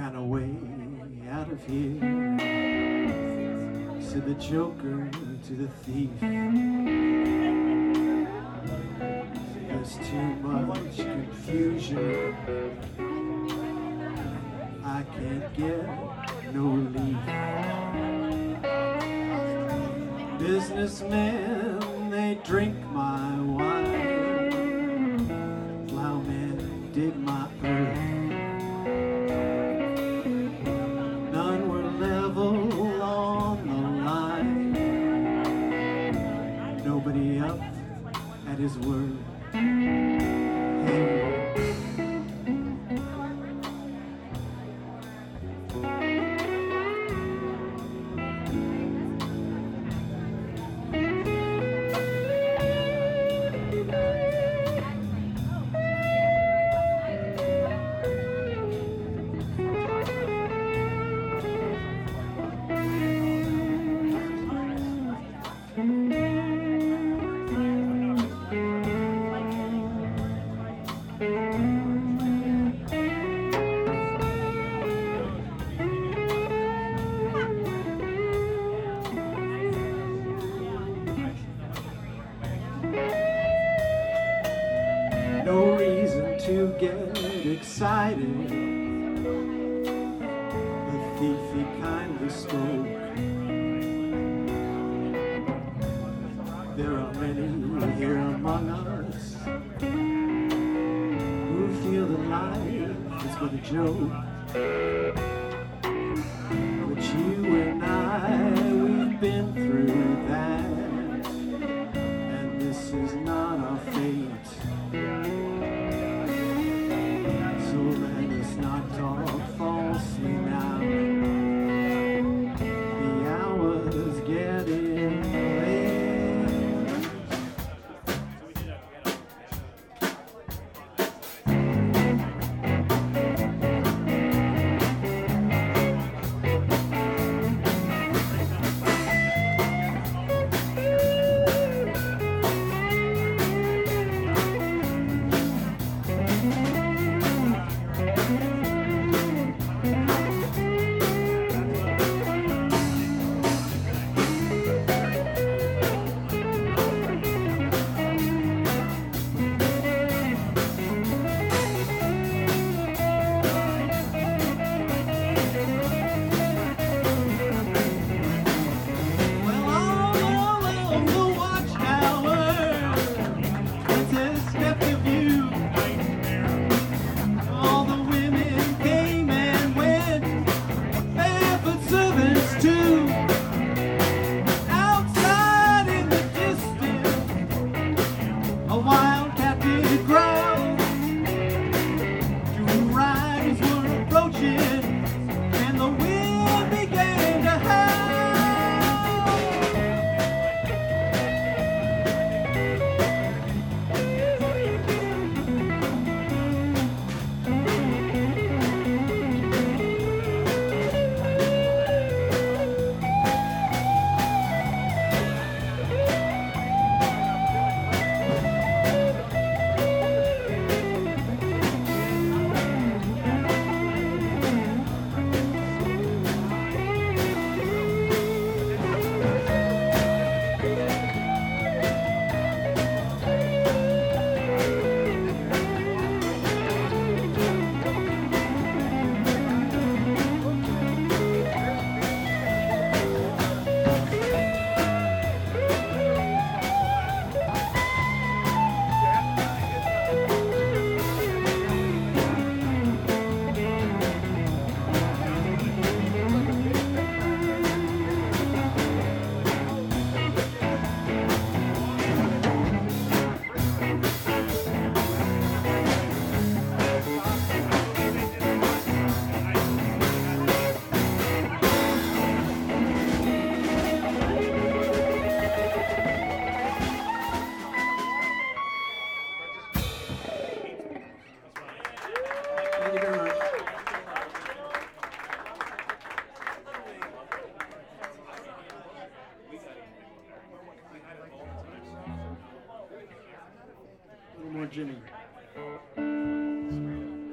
find a way out of here, said the joker to the thief. There's too much confusion, I can't get no relief. Businessmen, they drink my wine, plowmen dig my earth. None were level on the line, nobody up at his word. Hey. No reason to get excited, the thief he kindly spoke. There are many here among us who feel that life is but a joke. But you and I, we've been through that, and this is not our fate. So let us not talk falsely now. The hour's getting late. Thank you very much. A little more Jimmy.